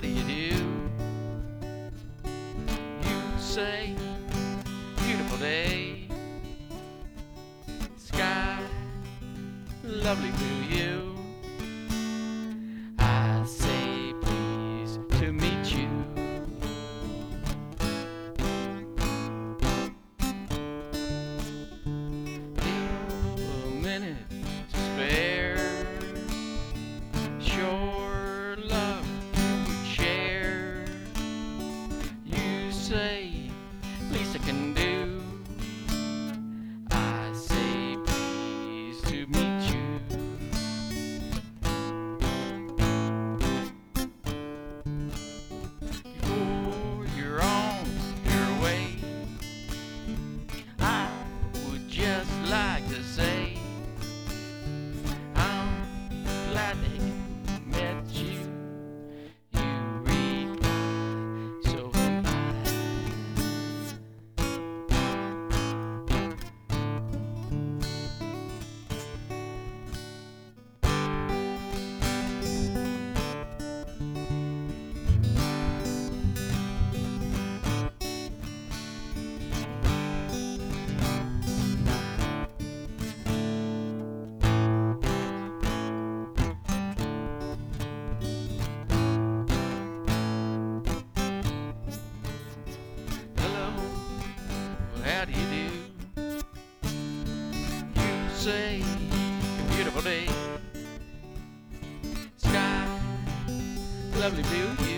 do you do? You say, beautiful day, sky, lovely blue. You, I say, pleased to meet you. A minute to spare, sure love would share. You say, least I can do. I say, pleased to meet you. Before you're on your way, I would just like to say, I'm glad they met you. You reply so implied. Hello, how do you do? You say, beautiful day, sky, lovely blue.